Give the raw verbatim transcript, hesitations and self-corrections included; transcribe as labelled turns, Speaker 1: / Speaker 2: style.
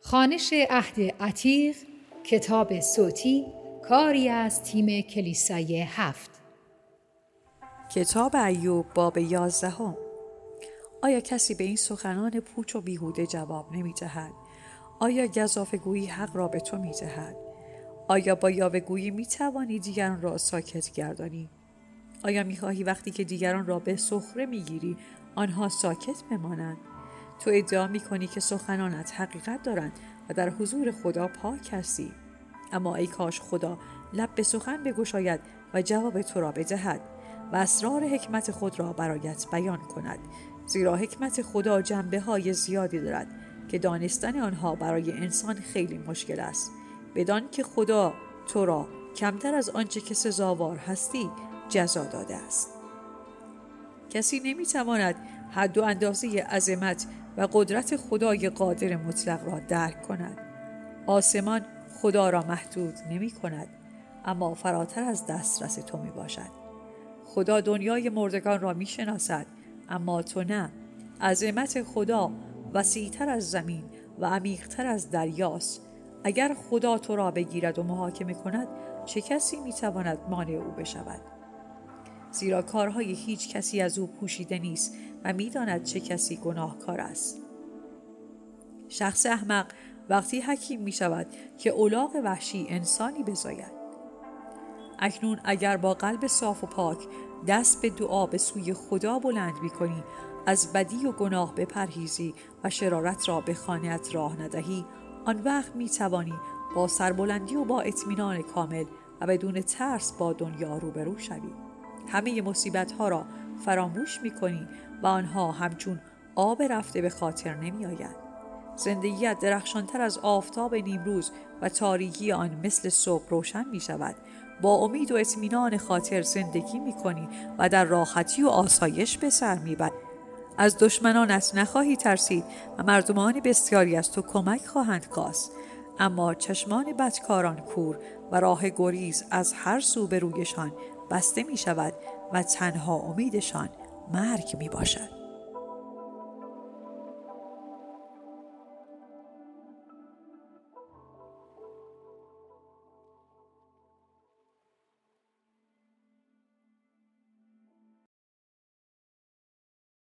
Speaker 1: خوانش عهد عتیق، کتاب صوتی، کاری از تیم کلیسای هفت.
Speaker 2: کتاب ایوب باب یازدهم. آیا کسی به این سخنان پوچ و بیهوده جواب نمی دهد؟ آیا گزافه گویی حق را به تو می دهد؟ آیا با یاوه گویی می توانی دیگران را ساکت گردانی؟ آیا می خواهی وقتی که دیگران را به سخره می گیری آنها ساکت بمانند؟ تو ادعا می کنی که سخنانت حقیقت دارند و در حضور خدا پاک هستی. اما ای کاش خدا لب به سخن بگشاید و جواب تو را بدهد و اسرار حکمت خود را برایت بیان کند، زیرا حکمت خدا جنبه های زیادی دارد که دانستن آنها برای انسان خیلی مشکل است، بدان که خدا تو را کمتر از آنچه که سزاوار هستی جزا داده است. کسی نمیتواند حد و اندازه عظمت و قدرت خدای قادر مطلق را درک کند. آسمان خدا را محدود نمی کند، اما فراتر از دسترس تو می باشد. خدا دنیای مردگان را می شناسد، اما تو نه. عظمت خدا وسیع‌تر از زمین و عمیق‌تر از دریاست. اگر خدا تو را بگیرد و محاکمه کند، چه کسی می تواند مانع او بشود؟ زیرا کارهای هیچ کسی از او پوشیده نیست و می داند چه کسی گناهکار است. شخص احمق وقتی حکیم می شود که الاغ وحشی انسانی بزاید. اکنون اگر با قلب صاف و پاک دست به دعا به سوی خدا بلند می کنی، از بدی و گناه بپرهیزی و شرارت را به خانه‌ات راه ندهی، آن وقت می توانی با سربلندی و با اطمینان کامل و بدون ترس با دنیا روبرو شوی. همه مصیبت ها را فراموش می کنی و آنها همچون آب رفته به خاطر نمی آید. زندگیت درخشانتر از آفتاب نیمروز و تاریکی آن مثل صبح روشن می شود. با امید و اطمینان خاطر زندگی می کنی و در راحتی و آسایش به سر می بری. از دشمنانت نخواهی ترسید و مردمان بسیاری از تو کمک خواهند خواست، اما چشمان بدکاران کور و راه گریز از هر سو به رویشان بسته می شود و تنها امیدشان مرگ می باشد.